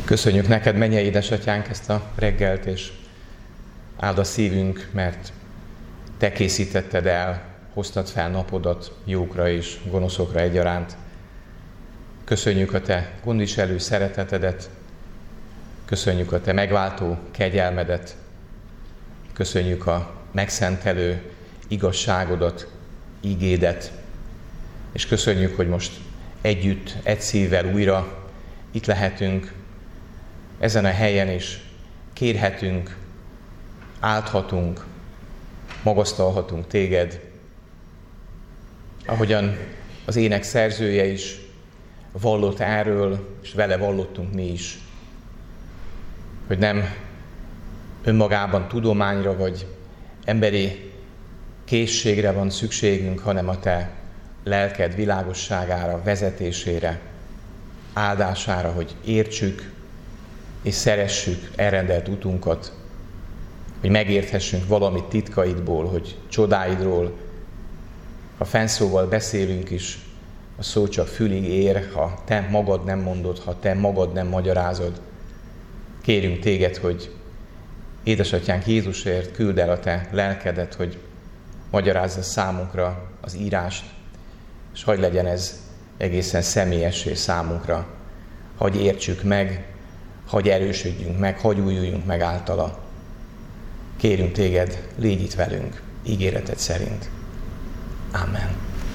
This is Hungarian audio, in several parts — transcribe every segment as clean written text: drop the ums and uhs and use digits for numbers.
Köszönjük neked, mennyei édesatyánk, ezt a reggelt, és áld a szívünk, mert te készítetted el, hoztad fel napodat jókra és gonoszokra egyaránt. Köszönjük a te gondviselő szeretetedet, köszönjük a te megváltó kegyelmedet, köszönjük a megszentelő igazságodat, ígédet, és köszönjük, hogy most együtt, egy szívvel újra itt lehetünk ezen a helyen is, kérhetünk, áldhatunk, magasztalhatunk téged, ahogyan az ének szerzője is vallott erről, és vele vallottunk mi is, hogy nem önmagában tudományra vagy emberi készségre van szükségünk, hanem a te lelked világosságára, vezetésére, áldására, hogy értsük és szeressük elrendelt utunkat, hogy megérthessünk valamit titkaidból, hogy csodáidról, ha fennszóval beszélünk is, a szó csak fülig ér, ha te magad nem mondod, ha te magad nem magyarázod. Kérünk téged, hogy édesatyánk Jézusért küld el a te lelkedet, hogy magyarázza számunkra az írást, és hadd legyen ez egészen személyessé számunkra. Hadd értsük meg, hadd erősödjünk meg, hadd újuljunk meg általa. Kérünk téged, légy itt velünk, ígéreted szerint. Amen.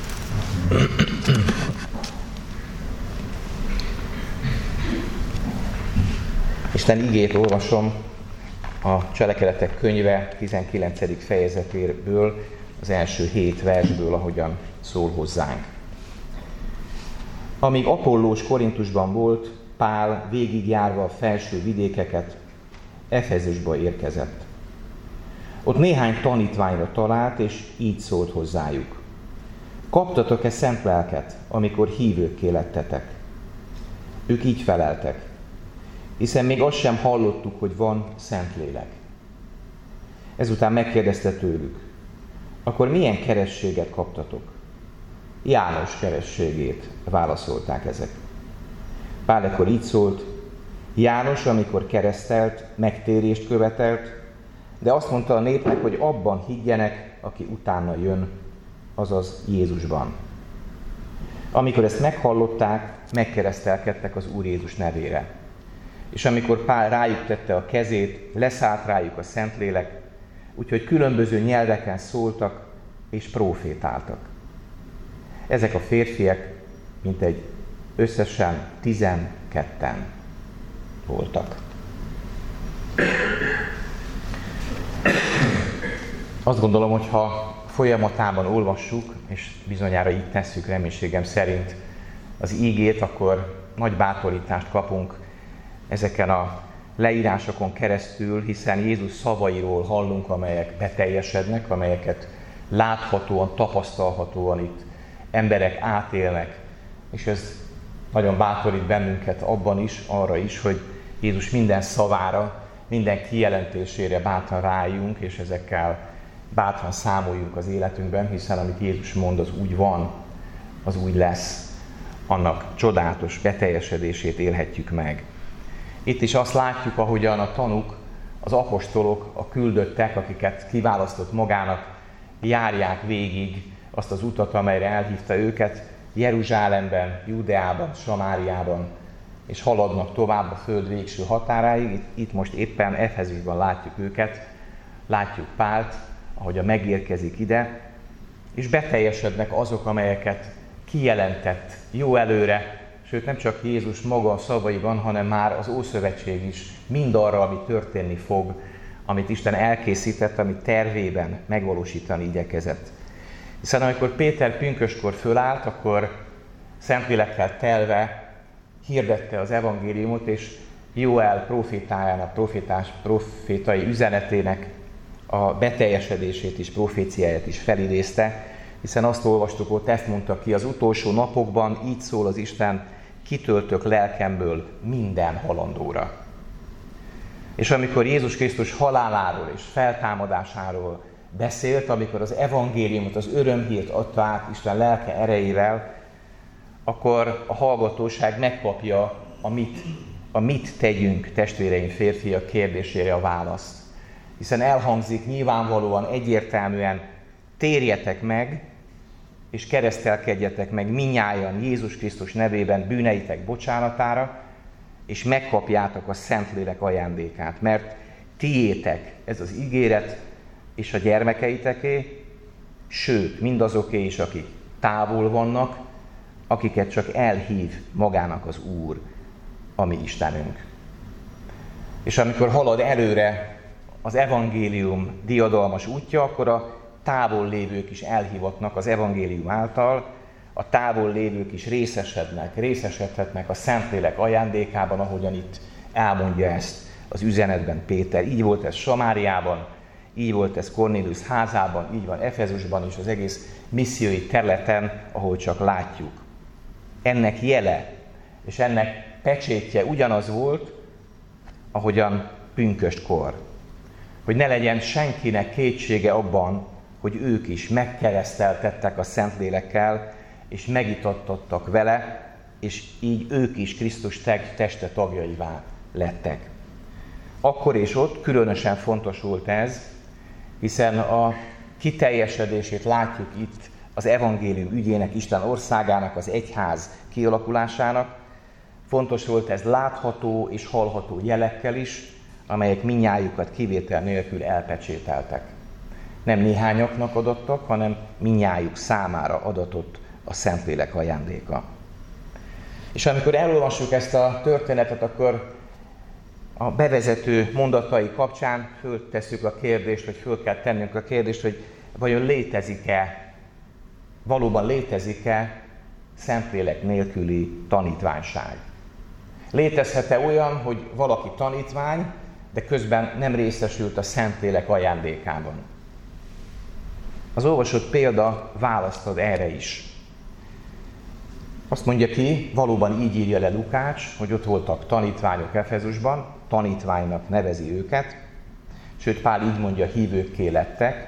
Isten igét olvasom a Cselekedetek könyve 19. fejezetéből, az első 7 versből, ahogyan szól hozzánk. Amíg Apollós Korintusban volt, Pál végigjárva a felső vidékeket Efezusba érkezett. Ott néhány tanítványra talált, és így szólt hozzájuk. Kaptatok-e szent lelket, amikor hívőkké lettetek? Ők így feleltek, hiszen még azt sem hallottuk, hogy van Szentlélek. Ezután megkérdezte tőlük, akkor milyen kerességet kaptatok? János kerességét, válaszolták ezek. Pál ekkor így szólt, János, amikor keresztelt, megtérést követelt, de azt mondta a népnek, hogy abban higgyenek, aki utána jön, azaz Jézusban. Amikor ezt meghallották, megkeresztelkedtek az Úr Jézus nevére. És amikor Pál rájuk tette a kezét, leszállt rájuk a Szentlélek, úgyhogy különböző nyelveken szóltak és prófétáltak. Ezek a férfiak mintegy összesen 12-en voltak. Azt gondolom, hogy ha folyamatában olvassuk, és bizonyára így tesszük reménységem szerint az ígét, akkor nagy bátorítást kapunk ezeken a leírásokon keresztül, hiszen Jézus szavairól hallunk, amelyek beteljesednek, amelyeket láthatóan, tapasztalhatóan itt emberek átélnek, és ez nagyon bátorít bennünket abban is, arra is, hogy Jézus minden szavára, minden kijelentésére bátran rájunk, és ezekkel bátran számoljunk az életünkben, hiszen amit Jézus mond, az úgy van, az úgy lesz, annak csodálatos beteljesedését élhetjük meg. Itt is azt látjuk, ahogyan a tanúk, az apostolok, a küldöttek, akiket kiválasztott magának, járják végig azt az utat, amelyre elhívta őket, Jeruzsálemben, Judeában, Samáriában, és haladnak tovább a föld végső határáig. Itt most éppen Efezusban látjuk őket, látjuk Pált, ahogyan megérkezik ide, és beteljesednek azok, amelyeket kijelentett jó előre, sőt nem csak Jézus maga a szavaiban, hanem már az Ószövetség is mindarra, ami történni fog, amit Isten elkészített, amit tervében megvalósítani igyekezett. Hiszen amikor Péter pünköstkor fölállt, akkor Szentlélekkel telve hirdette az evangéliumot, és Jóel profétájának, profétai üzenetének a beteljesedését is, proféciáját is felidézte, hiszen azt olvastuk ott, ezt mondta ki, az utolsó napokban így szól az Isten, kitöltök lelkemből minden halandóra. És amikor Jézus Krisztus haláláról és feltámadásáról beszélt, amikor az evangéliumot, az örömhírt adta át Isten lelke erejével, akkor a hallgatóság megkapja a mit a mit tegyünk, testvéreim, férfiak kérdésére a választ. Hiszen elhangzik nyilvánvalóan, egyértelműen, térjetek meg, és keresztelkedjetek meg minnyájan Jézus Krisztus nevében bűneitek bocsánatára, és megkapjátok a Szentlélek ajándékát, mert tiétek ez az ígéret, és a gyermekeiteké, sőt, mindazoké is, akik távol vannak, akiket csak elhív magának az Úr, a mi Istenünk. És amikor halad előre az evangélium diadalmas útja, akkor a távol lévők is elhívatnak az evangélium által, a távol lévők is részesedhetnek a Szentlélek ajándékában, ahogyan itt elmondja ezt az üzenetben Péter. Így volt ez Samáriában, így volt ez Kornéliusz házában, így van Efezusban és az egész missziói területen, ahol csak látjuk. Ennek jele és ennek pecsétje ugyanaz volt, ahogyan pünköstkor. Hogy ne legyen senkinek kétsége abban, hogy ők is megkereszteltettek a Szentlélekkel, és megitattattak vele, és így ők is Krisztus teste tagjaivá lettek. Akkor és ott különösen fontos volt ez, hiszen a kiteljesedését látjuk itt az evangélium ügyének, Isten országának, az egyház kialakulásának. Fontos volt ez látható és hallható jelekkel is, amelyek mindnyájukat kivétel nélkül elpecsételtek. Nem néhányaknak adattak, hanem mindnyájuk számára adatott a Szentlélek ajándéka. És amikor elolvassuk ezt a történetet, akkor a bevezető mondatai kapcsán föltesszük a kérdést, vagy föl kell tennünk a kérdést, hogy vajon létezik-e, valóban létezik-e Szentlélek nélküli tanítványság? Létezhet-e olyan, hogy valaki tanítvány, de közben nem részesült a Szentlélek ajándékában? Az olvasott példa választ ad erre is. Azt mondja ki, valóban így írja le Lukács, hogy ott voltak tanítványok Efezusban, tanítványnak nevezi őket, sőt Pál így mondja, hívőkké lettek,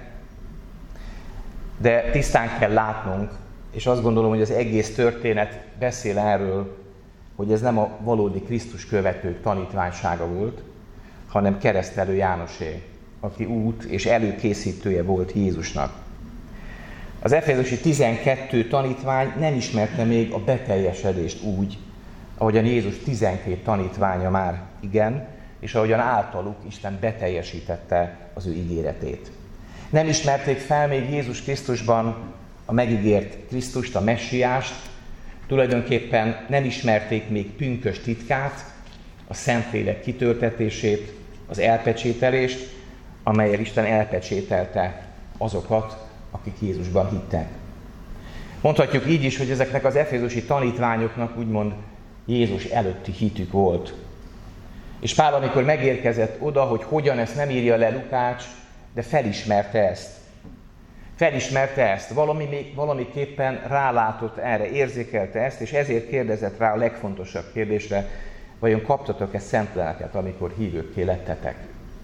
de tisztán kell látnunk, és azt gondolom, hogy az egész történet beszél erről, hogy ez nem a valódi Krisztus követők tanítványsága volt, hanem Keresztelő Jánosé, aki út és előkészítője volt Jézusnak. Az efezusi 12 tanítvány nem ismerte még a beteljesedést úgy, ahogyan Jézus 12 tanítványa már igen, és ahogyan általuk Isten beteljesítette az ő ígéretét. Nem ismerték fel még Jézus Krisztusban a megígért Krisztust, a Messiást, tulajdonképpen nem ismerték még pünkös titkát, a Szentlélek kitöltetését, az elpecsételést, amellyel Isten elpecsételte azokat, akik Jézusban hittek. Mondhatjuk így is, hogy ezeknek az efézusi tanítványoknak úgymond Jézus előtti hitük volt. És Pál, amikor megérkezett oda, hogy hogyan, ezt nem írja le Lukács, de felismerte ezt. Felismerte ezt, valamiképpen rálátott erre, érzékelte ezt, és ezért kérdezett rá a legfontosabb kérdésre, vajon kaptatok-e szent lelket, amikor hívőkké lettetek?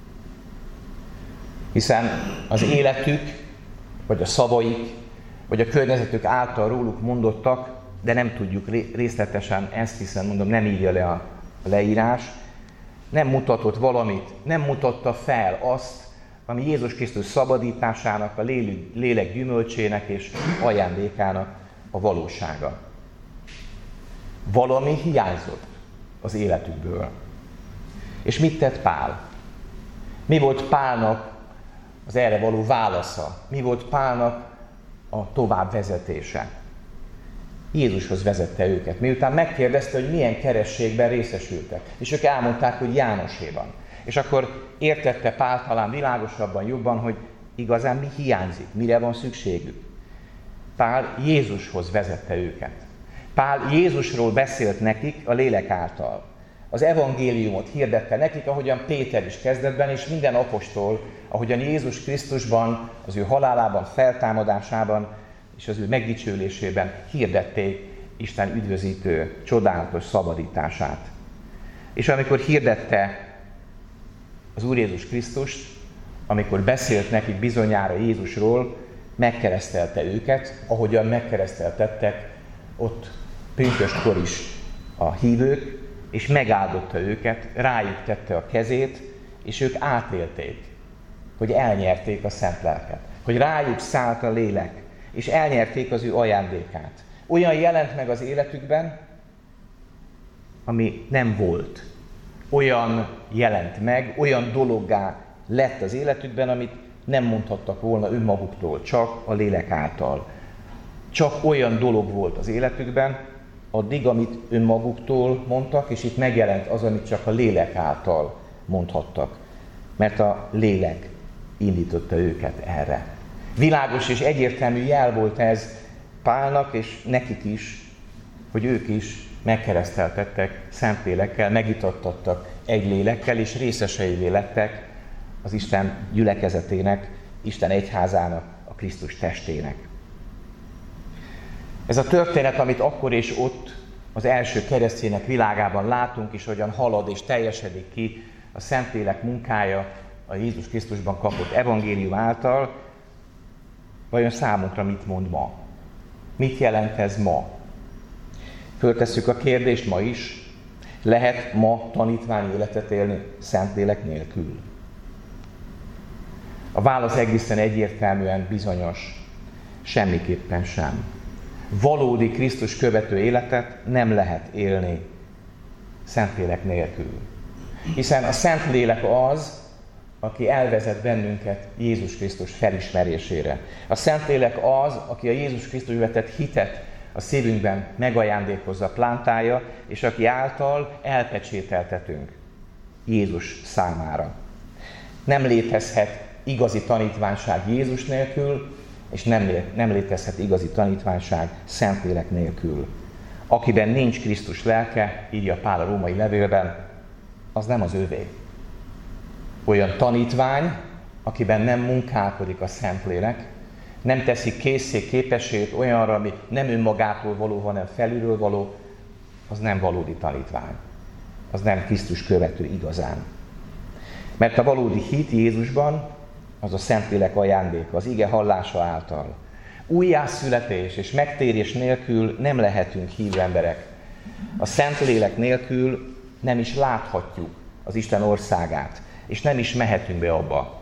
Hiszen az életük, vagy a szavaik, vagy a környezetük által róluk mondottak, de nem tudjuk részletesen ezt, hiszen mondom, nem írja le a leírás, nem mutatott valamit, nem mutatta fel azt, ami Jézus Krisztus szabadításának, a lélek gyümölcsének és ajándékának a valósága. Valami hiányzott az életükből. És mit tett Pál? Mi volt Pálnak az erre való válasza? Mi volt Pálnak a továbbvezetése? Jézushoz vezette őket, miután megkérdezte, hogy milyen kerességben részesültek. És ők elmondták, hogy Jánoséban. És akkor értette Pál talán világosabban, jobban, hogy igazán mi hiányzik, mire van szükségük. Pál Jézushoz vezette őket. Pál Jézusról beszélt nekik a lélek által. Az evangéliumot hirdette nekik, ahogyan Péter is kezdetben, és minden apostol, ahogyan Jézus Krisztusban, az ő halálában, feltámadásában és az ő megdicsőlésében hirdették Isten üdvözítő, csodálatos szabadítását. És amikor hirdette az Úr Jézus Krisztust, amikor beszélt nekik bizonyára Jézusról, megkeresztelte őket, ahogyan megkereszteltettek ott pünköstkor is a hívők, és megáldotta őket, rájuk tette a kezét, és ők átélték, hogy elnyerték a szent lelket, hogy rájuk szállt a lélek, és elnyerték az ő ajándékát. Olyan jelent meg az életükben, ami nem volt. Olyan jelent meg, olyan dologgá lett az életükben, amit nem mondhattak volna önmaguktól, csak a lélek által. Csak olyan dolog volt az életükben, addig, amit önmaguktól mondtak, és itt megjelent az, amit csak a lélek által mondhattak. Mert a lélek indította őket erre. Világos és egyértelmű jel volt ez Pálnak és nekik is, hogy ők is megkereszteltettek Szentlélekkel, megitattattak egy lélekkel, és részeseivé lettek az Isten gyülekezetének, Isten egyházának, a Krisztus testének. Ez a történet, amit akkor és ott az első keresztények világában látunk, és hogyan halad és teljesedik ki a Szentlélek munkája a Jézus Krisztusban kapott evangélium által, vajon számunkra mit mond ma? Mit jelent ez ma? Föltesszük a kérdést ma is, lehet ma tanítvány életet élni Szentlélek nélkül? A válasz egészen egyértelműen bizonyos, semmiképpen sem. Valódi Krisztus követő életet nem lehet élni Szentlélek nélkül. Hiszen a Szentlélek az, aki elvezet bennünket Jézus Krisztus felismerésére. A Szentlélek az, aki a Jézus Krisztus vetett hitet a szívünkben megajándékozza, plántálja, és aki által elpecsételtetünk Jézus számára. Nem létezhet igazi tanítványság Jézus nélkül, és nem létezhet igazi tanítványság Szentlélek nélkül. Akiben nincs Krisztus lelke, írja Pál a római levélben, az nem az övé. Olyan tanítvány, akiben nem munkálkodik a Szentlélek, nem teszi készsé képességét olyanra, ami nem önmagától való, hanem felülről való, az nem valódi tanítvány. Az nem Krisztus követő igazán. Mert a valódi hit Jézusban az a Szentlélek ajándéka, az ige hallása által. Újjászületés és megtérés nélkül nem lehetünk hívő emberek. A Szentlélek nélkül nem is láthatjuk az Isten országát, és nem is mehetünk be abba.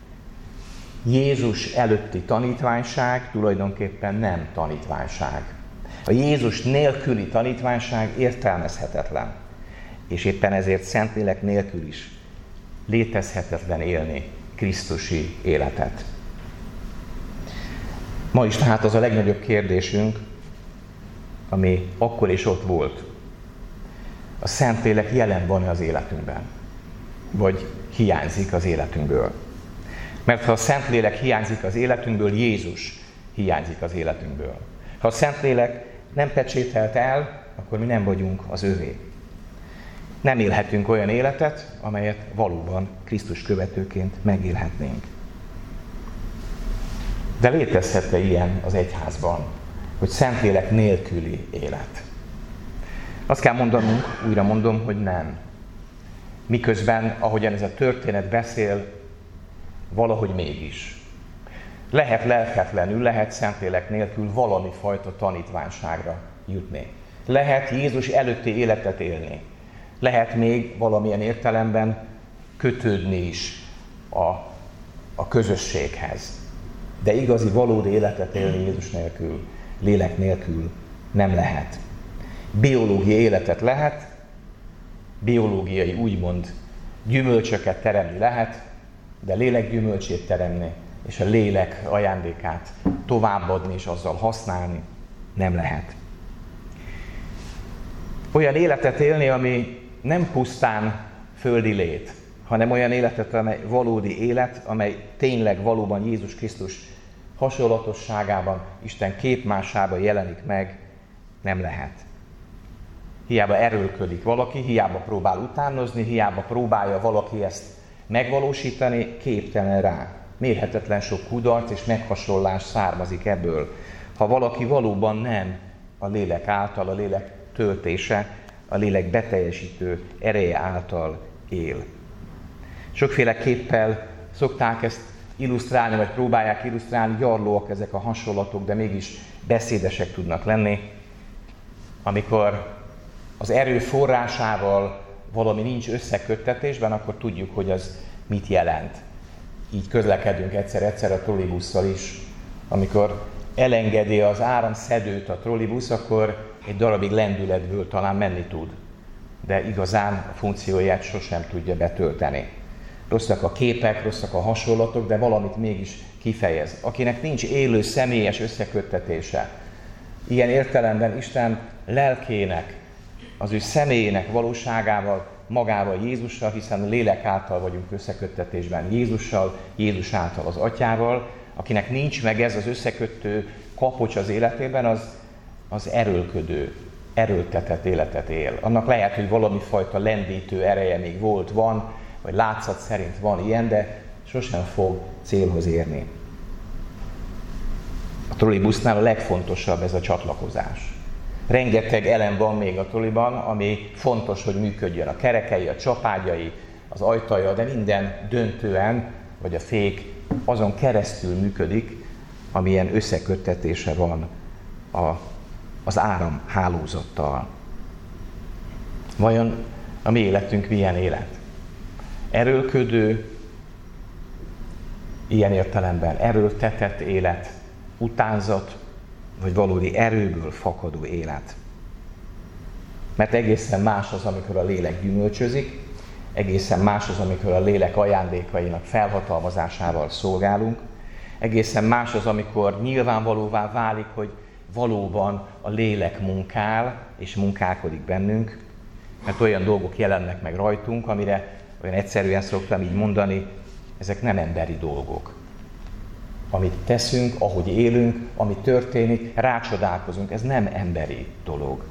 Jézus előtti tanítványság tulajdonképpen nem tanítványság. A Jézus nélküli tanítványság értelmezhetetlen, és éppen ezért Szentlélek nélkül is létezhetetlen élni krisztusi életet. Ma is tehát az a legnagyobb kérdésünk, ami akkor is ott volt. A Szentlélek jelen van az életünkben, vagy hiányzik az életünkből. Mert ha a Szentlélek hiányzik az életünkből, Jézus hiányzik az életünkből. Ha a Szentlélek nem pecsételt el, akkor mi nem vagyunk az övé. Nem élhetünk olyan életet, amelyet valóban Krisztus követőként megélhetnénk. De létezhet-e ilyen az egyházban, hogy Szentlélek nélküli élet? Azt kell mondanunk, újra mondom, hogy nem. Miközben, ahogyan ez a történet beszél, valahogy mégis. Lehet lelketlenül, lehet Szentlélek nélkül valami fajta tanítványságra jutni. Lehet Jézus előtti életet élni. Lehet még valamilyen értelemben kötődni is a közösséghez. De igazi, valódi életet élni Jézus nélkül, lélek nélkül nem lehet. Biológiai életet lehet, biológiai úgymond gyümölcsöket teremni lehet, de lélek gyümölcsét teremni, és a lélek ajándékát továbbadni és azzal használni nem lehet. Olyan életet élni, ami nem pusztán földi lét, hanem olyan életet, amely valódi élet, amely tényleg valóban Jézus Krisztus hasonlatosságában, Isten képmásában jelenik meg, nem lehet. Hiába erőlködik valaki, hiába próbál utánozni, hiába próbálja valaki ezt megvalósítani, képtelen rá. Mérhetetlen sok kudarc és meghasonlás származik ebből. Ha valaki valóban nem a lélek által, a lélek töltése, a lélek beteljesítő ereje által él. Sokféleképpel szokták ezt illusztrálni, vagy próbálják illusztrálni, gyarlóak ezek a hasonlatok, de mégis beszédesek tudnak lenni. Amikor az erő forrásával valami nincs összeköttetésben, akkor tudjuk, hogy az mit jelent. Így közlekedünk egyszer-egyszer a trollibusszal is. Amikor elengedi az áramszedőt a trollibusz, akkor egy darabig lendületből talán menni tud. De igazán a funkcióját sosem tudja betölteni. Rosszak a képek, rosszak a hasonlatok, de valamit mégis kifejez. Akinek nincs élő, személyes összeköttetése, ilyen értelemben Isten lelkének, az ő személyének valóságával, magával, Jézussal, hiszen a lélek által vagyunk összeköttetésben Jézussal, Jézus által az Atyával, akinek nincs meg ez az összekötő kapocs az életében, az erőlködő, erőltetett életet él. Annak lehet, hogy valami fajta lendítő ereje még volt, van, vagy látszat szerint van ilyen, de sosem fog célhoz érni. A trollibusznál a legfontosabb ez a csatlakozás. Rengeteg elem van még a trolliban, ami fontos, hogy működjön. A kerekei, a csapágyai, az ajtaja, de minden döntően, vagy a fék azon keresztül működik, amilyen összeköttetése van az áramhálózattal. Vajon a mi életünk milyen élet? Erőlködő, ilyen értelemben erőltetett élet, utánzat, vagy valódi erőből fakadó élet. Mert egészen más az, amikor a lélek gyümölcsözik, egészen más az, amikor a lélek ajándékainak felhatalmazásával szolgálunk, egészen más az, amikor nyilvánvalóvá válik, hogy valóban a lélek munkál és munkálkodik bennünk, mert olyan dolgok jelennek meg rajtunk, amire olyan egyszerűen szoktam így mondani, ezek nem emberi dolgok. Amit teszünk, ahogy élünk, ami történik, rácsodálkozunk, ez nem emberi dolog.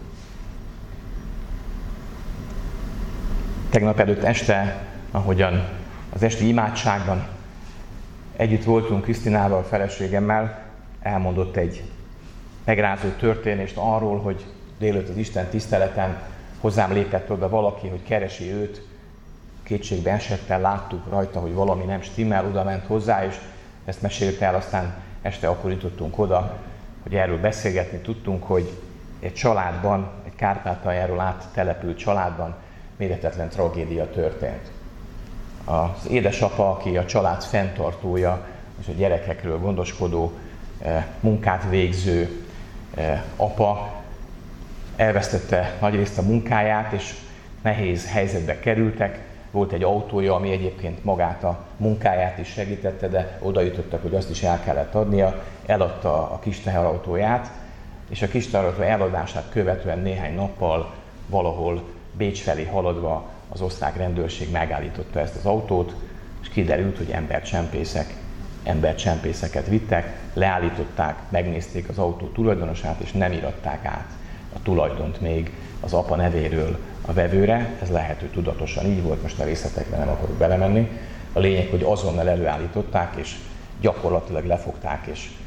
Tegnap előtt este, ahogyan az esti imádságban együtt voltunk Krisztinával, feleségemmel, elmondott egy megrázó történést arról, hogy délután az Isten tiszteleten hozzám lépett oda valaki, hogy keresi őt, kétségbe esetten láttuk rajta, hogy valami nem stimmel, oda ment hozzá, és ezt mesélte el, aztán este akkor jutottunk oda, hogy erről beszélgetni tudtunk, hogy egy családban, egy Kárpátaljáról áttelepült családban méretetlen tragédia történt. Az édesapa, aki a család fenntartója, és a gyerekekről gondoskodó, munkát végző apa, elvesztette nagyrészt a munkáját, és nehéz helyzetbe kerültek. Volt egy autója, ami egyébként magát a munkáját is segítette, de oda jutottak, hogy azt is el kellett adnia. Eladta a kis teherautóját, és a kis teherautó eladását követően néhány nappal valahol Bécs felé haladva az osztrák rendőrség megállította ezt az autót, és kiderült, hogy embercsempészeket vittek, leállították, megnézték az autó tulajdonosát, és nem íratták át a tulajdont még az apa nevéről a vevőre. Ez lehet, hogy tudatosan így volt, most a részletekre nem akarok belemenni. A lényeg, hogy azonnal előállították, és gyakorlatilag lefogták,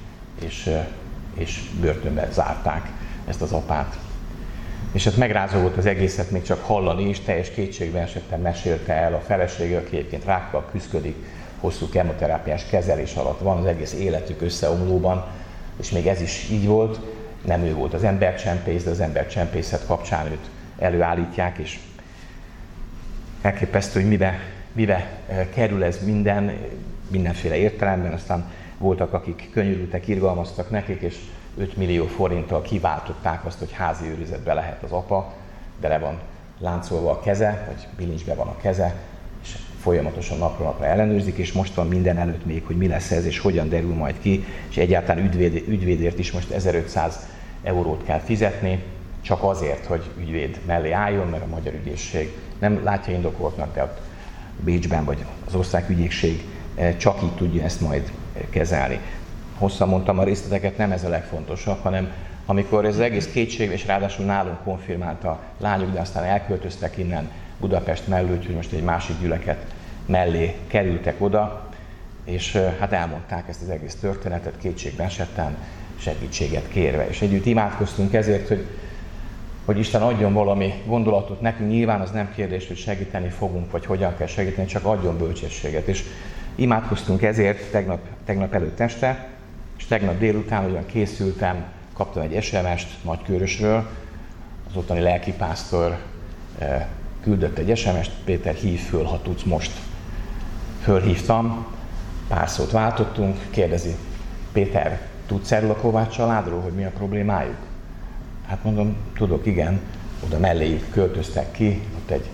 és börtönbe zárták ezt az apát. És hát megrázó volt az egészet még csak hallani is, teljes kétségbe esetten mesélte el a felesége, aki egyébként rákkal küszködik, hosszú kemoterápiás kezelés alatt van, az egész életük összeomlóban, és még ez is így volt. Nem ő volt az embercsempész, de az embercsempészet kapcsán őt előállítják, és elképesztő, hogy mibe kerül ez mindenféle értelemben. Aztán voltak, akik könyörültek, irgalmaztak nekik, és 5 millió forinttal kiváltották azt, hogy házi őrizetbe lehet az apa, de le van láncolva a keze, vagy bilincsbe van a keze, és folyamatosan napról napra ellenőrzik, és most van minden előtt még, hogy mi lesz ez, és hogyan derül majd ki, és egyáltalán ügyvédért is most 1500 eurót kell fizetni, csak azért, hogy ügyvéd mellé álljon, mert a magyar ügyészség nem látja indokoltnak, de ott Bécsben vagy az osztrák ügyészség csak így tudja ezt majd kezelni. Hosszan mondtam a részleteket, nem ez a legfontosabb, hanem amikor ez az egész kétség, és ráadásul nálunk konfirmált a lányok, de aztán elköltöztek innen Budapest mellől, hogy most egy másik gyüleket mellé kerültek oda, és hát elmondták ezt az egész történetet kétségbe esetten, segítséget kérve. És együtt imádkoztunk ezért, hogy Isten adjon valami gondolatot nekünk. Nyilván az nem kérdés, hogy segíteni fogunk, vagy hogyan kell segíteni, csak adjon bölcsességet. És imádkoztunk ezért tegnap előtt este, és tegnap délután, ugyan készültem, kaptam egy SMS-t Nagykőrösről, az ottani lelkipásztor küldött egy SMS-t, Péter, hív föl, ha tudsz most. Fölhívtam, pár szót váltottunk, kérdezi, Péter, tudsz erről a Kovács családról, hogy mi a problémájuk? Hát mondom, tudok, igen. Oda melléjük költöztek ki, ott egy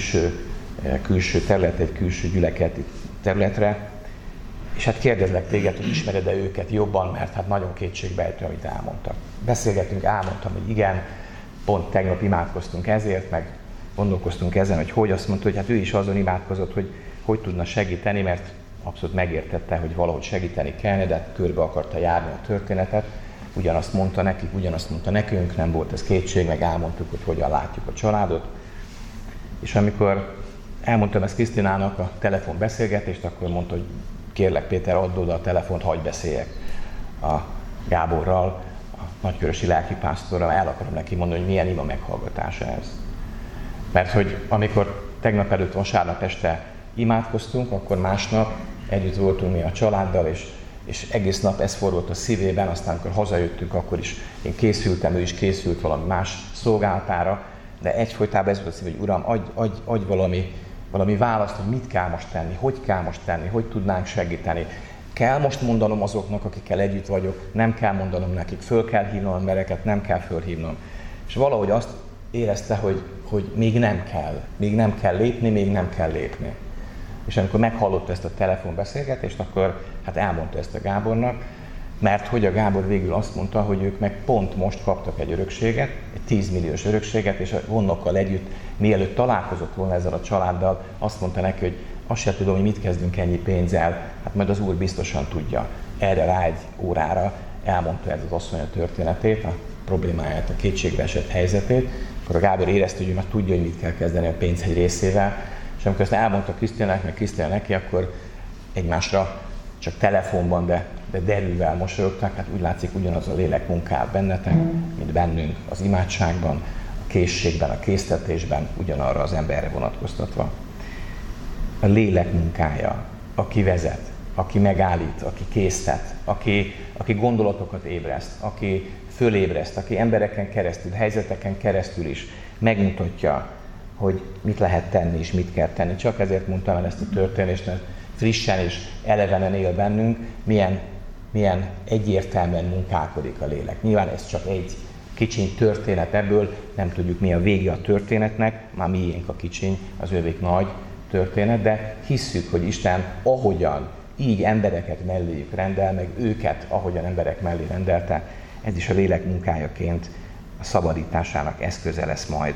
külső terület, egy külső gyülekezeti területre, és hát kérdezlek téged, hogy ismered-e őket jobban, mert hát nagyon kétségbejtő, amit elmondtak. Beszélgettünk, elmondtam, hogy igen, pont tegnap imádkoztunk ezért, meg gondolkoztunk ezen, hogy azt mondta, hogy hát ő is azon imádkozott, hogy tudna segíteni, mert abszolút megértette, hogy valahogy segíteni kellene, de körbe akarta járni a történetet. Ugyanazt mondta nekik, ugyanazt mondta nekünk, nem volt ez kétség, meg elmondtuk, hogy hogyan látjuk a családot. És amikor elmondtam ezt Krisztinának a telefonbeszélgetést, akkor mondta, hogy kérlek Péter, add oda a telefont, hagyj beszéljek a Gáborral, a nagykörösi lelkipásztorral, el akarom neki mondani, hogy milyen ima meghallgatása ez. Mert hogy amikor tegnap előtt vasárnap este imádkoztunk, akkor másnap együtt voltunk mi a családdal, és egész nap ez forgott a szívében, aztán amikor hazajöttünk, akkor is én készültem, ő is készült valami más szolgálatára, de egyfolytában ez volt a szív, hogy Uram, adj valami választ, hogy mit kell most tenni, hogy tudnánk segíteni. Kell most mondanom azoknak, akikkel együtt vagyok, nem kell mondanom nekik, föl kell hívnom embereket, nem kell fölhívnom. És valahogy azt érezte, hogy még nem kell lépni. És amikor meghallotta ezt a telefonbeszélgetést, akkor hát elmondta ezt a Gábornak, mert hogy a Gábor végül azt mondta, hogy ők meg pont most kaptak egy örökséget, egy 10 milliós örökséget, és a vonokkal együtt, mielőtt találkozott volna ezzel a családdal, azt mondta neki, hogy azt sem tudom, hogy mit kezdünk ennyi pénzzel, hát majd az Úr biztosan tudja. Erre rá egy órára elmondta ez az asszony a történetét, a problémáját, a kétségbeesett helyzetét, akkor a Gábor érezte, hogy ő már tudja, hogy mit kell kezdeni a pénz egy részével, és amikor ezt elmondta Krisztiának, meg Krisztián neki, akkor egymásra csak telefonban, de derűvel mosolyogtak, hát úgy látszik, ugyanaz a lélek munkál bennetek, mint bennünk az imádságban, a készségben, a késztetésben, ugyanarra az emberre vonatkoztatva. A lélek munkája, aki vezet, aki megállít, aki késztet, aki gondolatokat ébreszt, aki fölébreszt, aki embereken keresztül, helyzeteken keresztül is megmutatja, hogy mit lehet tenni és mit kell tenni. Csak ezért mondtam el ezt a történést, mert frissen és elevenen él bennünk, milyen egyértelműen munkálkodik a lélek. Nyilván ez csak egy kicsiny történet ebből, nem tudjuk mi a vége a történetnek, már miénk a kicsiny, az övék nagy történet, de hisszük, hogy Isten ahogyan így embereket melléjük rendel, meg őket ahogyan emberek mellé rendelte, ez is a lélek munkájaként a szabadításának eszköze lesz majd.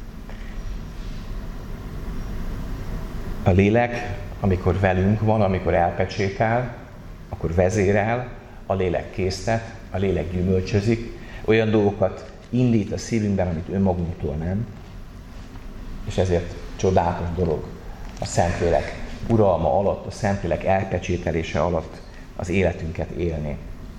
A lélek, amikor velünk van, amikor elpecsétel, akkor vezérel, a lélek késztet, a lélek gyümölcsözik, olyan dolgokat indít a szívünkben, amit önmagunktól nem, és ezért csodálatos dolog a Szentlélek uralma alatt, a Szentlélek elpecsételése alatt az életünket élni.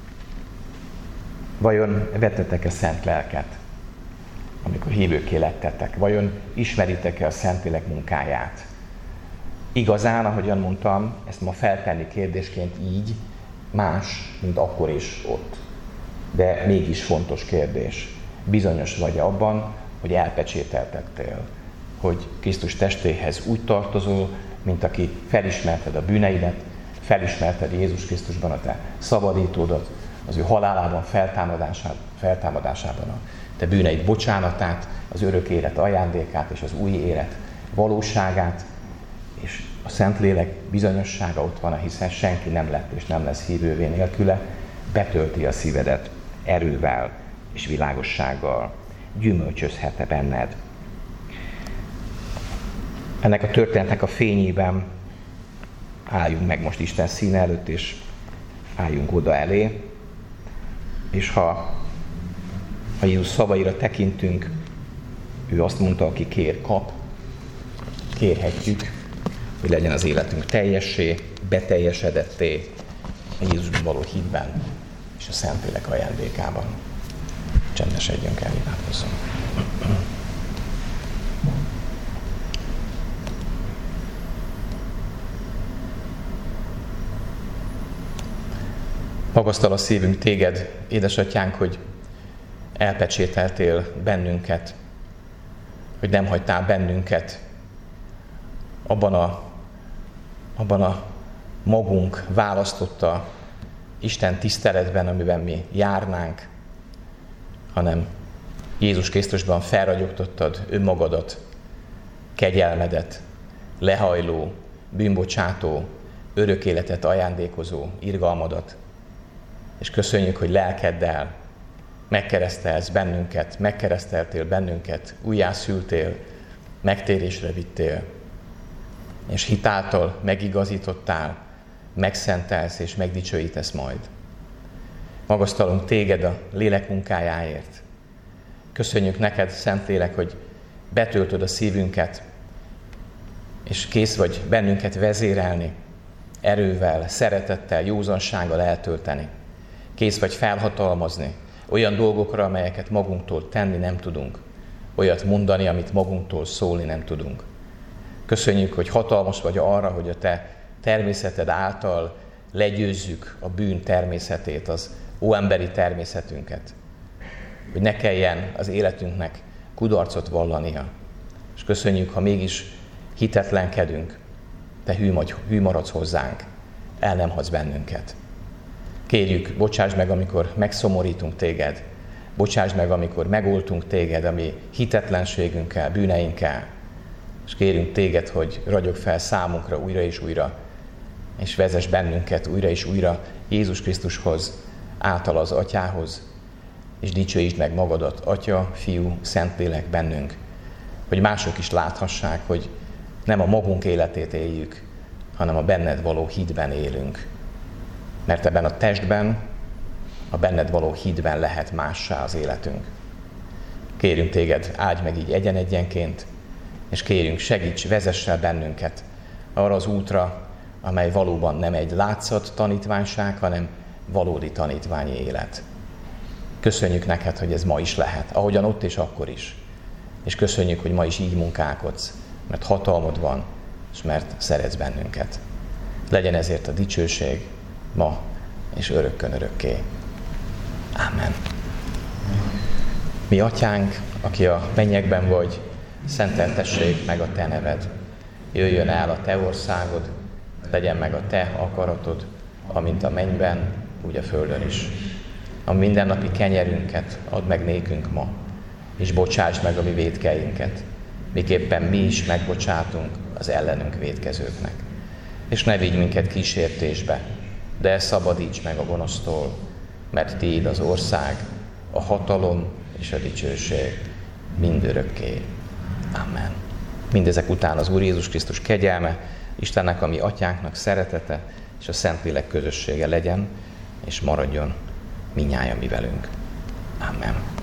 Vajon vettetek-e szent lelket, amikor hívőkké lettetek? Vajon ismeritek-e a Szentlélek munkáját? Igazán, ahogyan mondtam, ezt ma feltenni kérdésként így, más, mint akkor is ott. De mégis fontos kérdés. Bizonyos vagy abban, hogy elpecsételtettél, hogy Krisztus testéhez úgy tartozol, mint aki felismerted a bűneidet, felismerted Jézus Krisztusban a te szabadítódat, az ő halálában, feltámadásában a te bűneid bocsánatát, az örök élet ajándékát és az új élet valóságát, és a Szentlélek bizonyossága ott van, hiszen senki nem lett és nem lesz hívővé nélküle, betölti a szívedet erővel és világossággal, gyümölcsözhet-e benned. Ennek a történetnek a fényében álljunk meg most Isten színe előtt, és álljunk oda elé, és ha Jézus szavaira tekintünk, ő azt mondta, aki kér, kap, kérhetjük, hogy legyen az életünk teljessé, beteljesedetté a Jézusban való hitben és a Szentlélek ajándékában. Csendesedjünk el, imádkozzunk. Magasztal a szívünk téged, édesatyánk, hogy elpecsételtél bennünket hogy nem hagytál bennünket abban a magunk választotta Isten tiszteletben, amiben mi járnánk, hanem Jézus Krisztusban felragyogtottad önmagadat, kegyelmedet, lehajló, bűnbocsátó, örök életet ajándékozó irgalmadat. És köszönjük, hogy lelkeddel megkereszteltél bennünket, újjászültél, megtérésre vittél, és hitáltal megigazítottál, megszentelsz és megdicsőítesz majd. Magasztalunk téged a lélek munkájáért. Köszönjük neked, Szentlélek, hogy betöltöd a szívünket, és kész vagy bennünket vezérelni, erővel, szeretettel, józansággal eltölteni. Kész vagy felhatalmazni olyan dolgokra, amelyeket magunktól tenni nem tudunk. Olyat mondani, amit magunktól szólni nem tudunk. Köszönjük, hogy hatalmas vagy arra, hogy a te természeted által legyőzzük a bűn természetét, az óemberi természetünket. Hogy ne kelljen az életünknek kudarcot vallania. És köszönjük, ha mégis hitetlenkedünk, te hű maradsz hozzánk, el nem hagysz bennünket. Kérjük, bocsáss meg, amikor megszomorítunk téged, bocsáss meg, amikor megoltunk téged, ami hitetlenségünkkel, bűneinkkel, és kérünk téged, hogy ragyog fel számunkra újra és újra, és vezess bennünket újra és újra Jézus Krisztushoz, által az Atyához, és dicsőítsd meg magadat, Atya, Fiú, Szentlélek bennünk, hogy mások is láthassák, hogy nem a magunk életét éljük, hanem a benned való hitben élünk. Mert ebben a testben, a benned való hitben lehet mássá az életünk. Kérünk téged, áldj meg így egyen-egyenként, és kérünk, segíts, vezess el bennünket arra az útra, amely valóban nem egy látszat tanítványság, hanem valódi tanítványi élet. Köszönjük neked, hogy ez ma is lehet, ahogyan ott és akkor is. És köszönjük, hogy ma is így munkálkodsz, mert hatalmad van, és mert szeretsz bennünket. Legyen ezért a dicsőség ma és örökkön örökké. Ámen. Mi Atyánk, aki a mennyekben vagy, szenteltessék meg a te neved. Jöjjön el a te országod, legyen meg a te akaratod, amint a mennyben, úgy a földön is. A mindennapi kenyerünket add meg nékünk ma, és bocsásd meg a mi vétkeinket, miképpen mi is megbocsátunk az ellenünk vétkezőknek. És ne vigy minket kísértésbe, de szabadíts meg a gonosztól, mert tiéd az ország, a hatalom és a dicsőség mindörökké. Amen. Mindezek után az Úr Jézus Krisztus kegyelme, Istennek, a mi Atyánknak szeretete és a Szentlélek közössége legyen, és maradjon mindnyájan mi velünk. Amen.